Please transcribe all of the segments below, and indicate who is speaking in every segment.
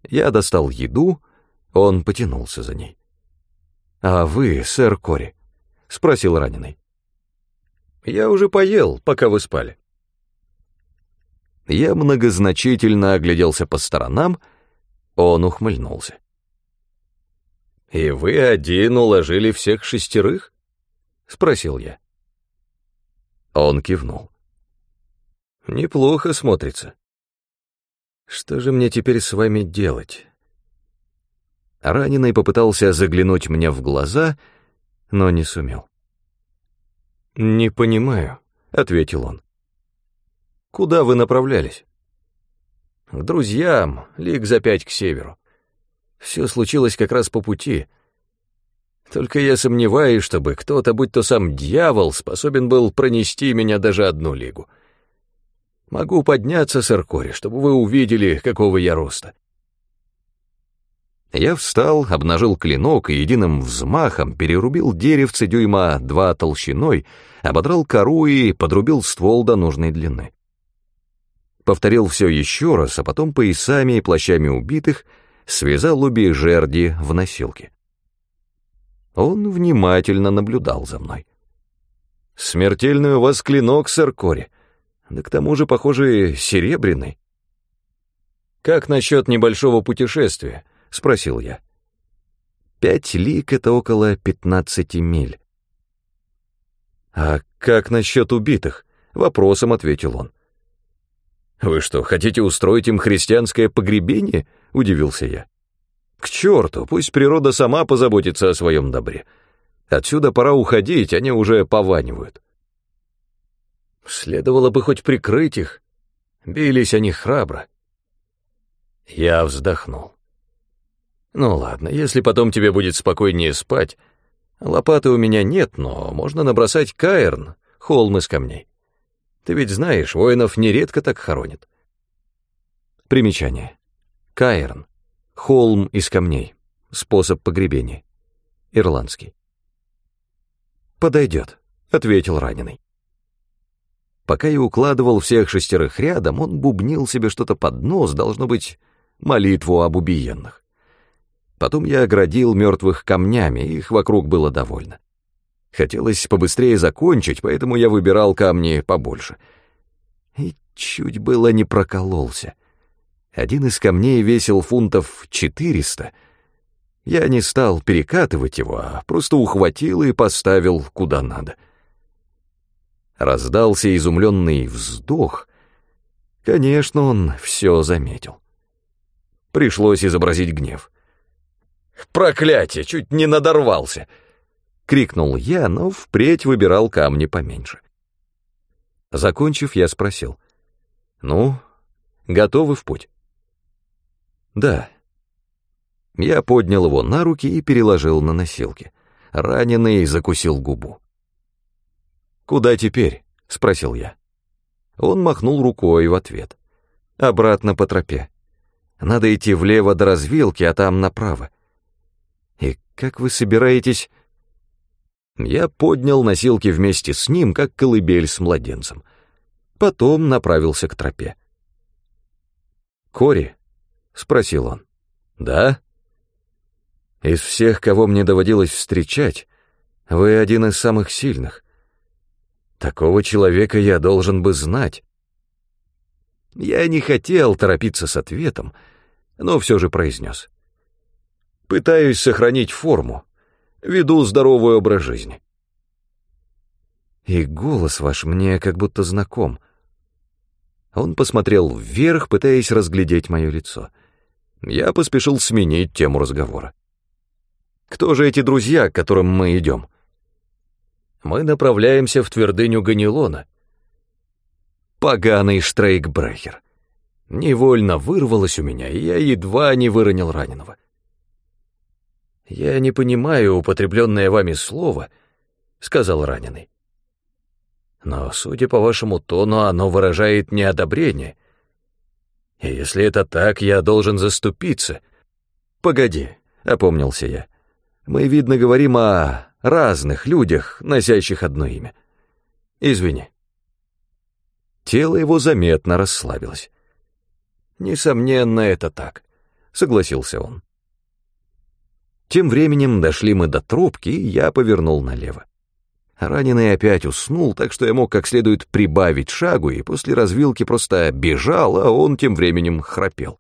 Speaker 1: Я достал еду, он потянулся за ней. «А вы, сэр Кори?» — спросил раненый. «Я уже поел, пока вы спали». Я многозначительно огляделся по сторонам, он ухмыльнулся. «И вы один уложили всех 6?» — спросил я. Он кивнул. «Неплохо смотрится. Что же мне теперь с вами делать?» Раненый попытался заглянуть мне в глаза, но не сумел. «Не понимаю», — ответил он. «Куда вы направлялись?» «К друзьям, лиг за 5 к северу. Все случилось как раз по пути. Только я сомневаюсь, чтобы кто-то, будь то сам дьявол, способен был пронести меня даже 1 лигу. Могу подняться, сэр Кори, чтобы вы увидели, какого я роста». Я встал, обнажил клинок и единым взмахом перерубил деревце дюйма 2 толщиной, ободрал кору и подрубил ствол до нужной длины. Повторил все еще раз, а потом поясами и плащами убитых связал обе жерди в носилки. Он внимательно наблюдал за мной. «Смертельный у вас клинок, сэр Кори, да к тому же, похоже, серебряный». «Как насчет небольшого путешествия?» — спросил я. 5 лиг — это около 15 миль. «А как насчет убитых?» — вопросом ответил он. «Вы что, хотите устроить им христианское погребение?» — удивился я. «К черту, пусть природа сама позаботится о своем добре. Отсюда пора уходить, они уже пованивают». Следовало бы хоть прикрыть их. Бились они храбро. Я вздохнул. «Ну ладно, если потом тебе будет спокойнее спать. Лопаты у меня нет, но можно набросать каэрн, холм из камней. Ты ведь знаешь, воинов нередко так хоронят». Примечание. Каэрн. Холм из камней. Способ погребения. Ирландский. «Подойдет», — ответил раненый. Пока я укладывал всех 6 рядом, он бубнил себе что-то под нос, должно быть, молитву об убиенных. Потом я оградил мертвых камнями, их вокруг было довольно. Хотелось побыстрее закончить, поэтому я выбирал камни побольше. И чуть было не прокололся. Один из камней весил фунтов 400. Я не стал перекатывать его, а просто ухватил и поставил куда надо. Раздался изумленный вздох. Конечно, он все заметил. Пришлось изобразить гнев. «Проклятие, чуть не надорвался!» — крикнул я, но впредь выбирал камни поменьше. Закончив, я спросил. «Ну, готовы в путь?» «Да». Я поднял его на руки и переложил на носилки. Раненый закусил губу. «Куда теперь?» — спросил я. Он махнул рукой в ответ. «Обратно по тропе. Надо идти влево до развилки, а там направо». «И как вы собираетесь...» Я поднял носилки вместе с ним, как колыбель с младенцем. Потом направился к тропе. «Кори?» — спросил он. «Да?» «Из всех, кого мне доводилось встречать, вы один из самых сильных. Такого человека я должен бы знать». Я не хотел торопиться с ответом, но все же произнес. «Пытаюсь сохранить форму, веду здоровый образ жизни». «И голос ваш мне как будто знаком». Он посмотрел вверх, пытаясь разглядеть мое лицо. Я поспешил сменить тему разговора. «Кто же эти друзья, к которым мы идем?» «Мы направляемся в твердыню Ганилона». Поганый Штрейкбрехер. Невольно вырвалось у меня, и я едва не выронил раненого. «Я не понимаю употребленное вами слово», — сказал раненый. «Но, судя по вашему тону, оно выражает неодобрение. И если это так, я должен заступиться». «Погоди», — опомнился я. «Мы, видно, говорим о разных людях, носящих одно имя. Извини». Тело его заметно расслабилось. «Несомненно, это так. — согласился он. Тем временем дошли мы до тропки, и я повернул налево. Раненый опять уснул, так что я мог как следует прибавить шагу, и после развилки просто бежал, а он тем временем храпел.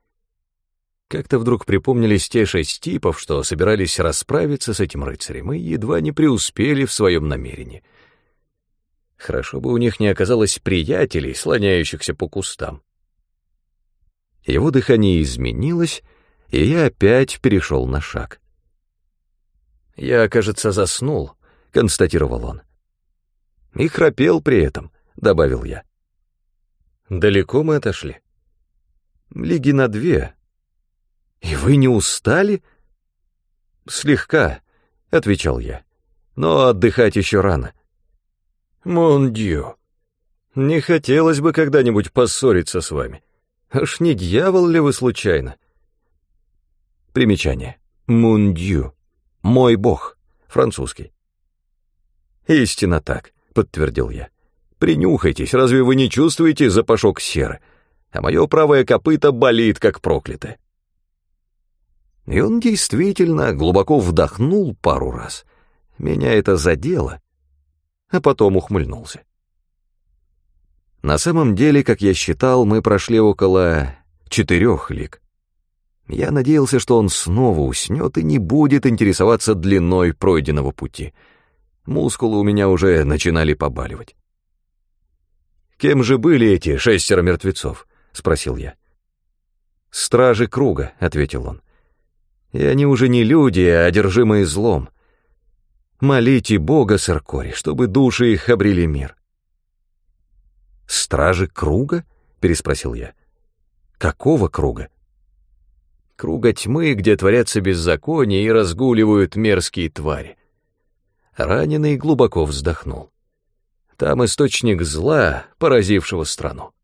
Speaker 1: Как-то вдруг припомнились те 6 типов, что собирались расправиться с этим рыцарем, и едва не преуспели в своем намерении. Хорошо бы у них не оказалось приятелей, слоняющихся по кустам. Его дыхание изменилось, и я опять перешел на шаг. «Я, кажется, заснул», — констатировал он. «И храпел при этом», — добавил я. «Далеко мы отошли?» «Лиги на 2. «И вы не устали?» «Слегка», — отвечал я, — «но отдыхать еще рано». «Мон дью, не хотелось бы когда-нибудь поссориться с вами. Аж не дьявол ли вы случайно?» Примечание. «Мон дью. Мой бог», французский. «Истинно так», — подтвердил я. «Принюхайтесь, разве вы не чувствуете запашок серы? А мое правое копыто болит, как проклятое». И он действительно глубоко вдохнул пару раз. Меня это задело, а потом ухмыльнулся. На самом деле, как я считал, мы прошли около 4 лиг. Я надеялся, что он снова уснет и не будет интересоваться длиной пройденного пути. Мускулы у меня уже начинали побаливать. «Кем же были эти 6 мертвецов?» — спросил я. «Стражи круга», — ответил он. «И они уже не люди, а одержимые злом. Молите Бога, сэр Кори, чтобы души их обрели мир». «Стражи круга?» — переспросил я. «Какого круга?» «Круга тьмы, где творятся беззакония и разгуливают мерзкие твари». Раненый глубоко вздохнул. «Там источник зла, поразившего страну».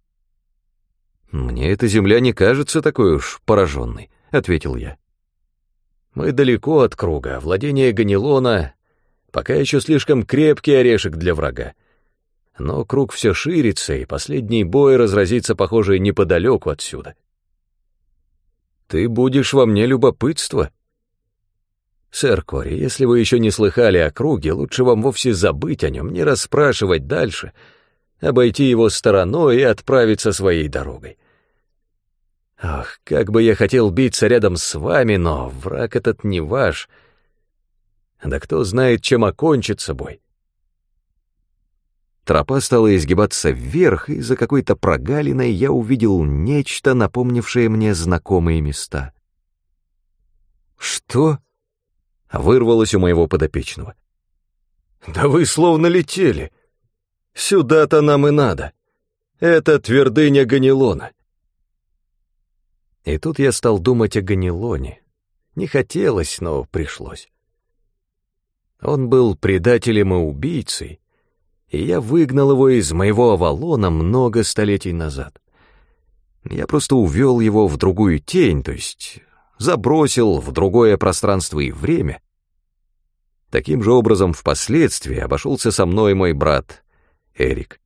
Speaker 1: «Мне эта земля не кажется такой уж пораженной», — ответил я. «Мы далеко от круга, а владение Ганилона пока еще слишком крепкий орешек для врага. Но круг все ширится, и последний бой разразится, похоже, неподалеку отсюда». «Ты будешь во мне любопытство?» «Сэр Кори, если вы еще не слыхали о круге, лучше вам вовсе забыть о нем, не расспрашивать дальше, обойти его стороной и отправиться своей дорогой. Ах, как бы я хотел биться рядом с вами, но враг этот не ваш. Да кто знает, чем окончится бой». Тропа стала изгибаться вверх, и за какой-то прогалиной я увидел нечто, напомнившее мне знакомые места. «Что?» — вырвалось у моего подопечного. «Да вы словно летели. Сюда-то нам и надо. Это твердыня Ганилона». И тут я стал думать о Ганилоне. Не хотелось, но пришлось. Он был предателем и убийцей, и я выгнал его из моего Авалона много столетий назад. Я просто увел его в другую тень, то есть забросил в другое пространство и время. Таким же образом впоследствии обошелся со мной мой брат Эрик.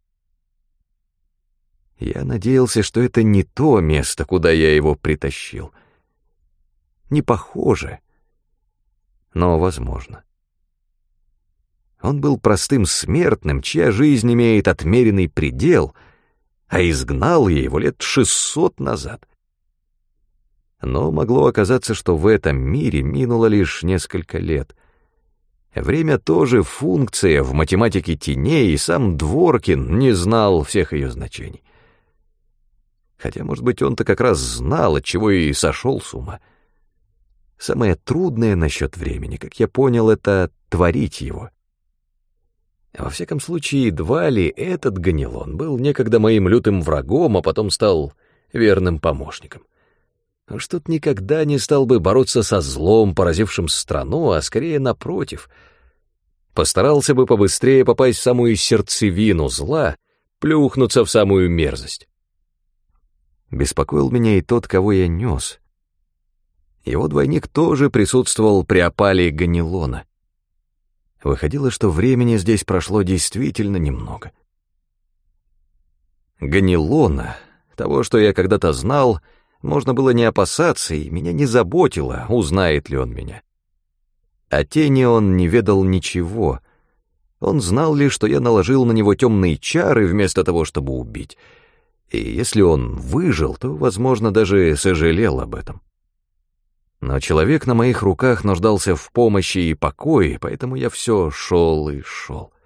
Speaker 1: Я надеялся, что это не то место, куда я его притащил. Не похоже, но возможно. Он был простым смертным, чья жизнь имеет отмеренный предел, а изгнал я его лет 600 назад. Но могло оказаться, что в этом мире минуло лишь несколько лет. Время тоже функция в математике теней, и сам Дворкин не знал всех ее значений. Хотя, может быть, он-то как раз знал, отчего и сошел с ума. Самое трудное насчет времени, как я понял, это творить его. Во всяком случае, едва ли этот Ганилон был некогда моим лютым врагом, а потом стал верным помощником. Уж тут никогда не стал бы бороться со злом, поразившим страну, а скорее напротив. Постарался бы побыстрее попасть в самую сердцевину зла, плюхнуться в самую мерзость. Беспокоил меня и тот, кого я нес. Его двойник тоже присутствовал при опале Ганилона. Выходило, что времени здесь прошло действительно немного. Ганилона, того, что я когда-то знал, Можно было не опасаться, и меня не заботило, узнает ли он меня. О тени он не ведал ничего. Он знал лишь, что я наложил на него темные чары вместо того, чтобы убить. И если он выжил, то, возможно, даже сожалел об этом. Но человек на моих руках нуждался в помощи и покое, поэтому я все шел и шел.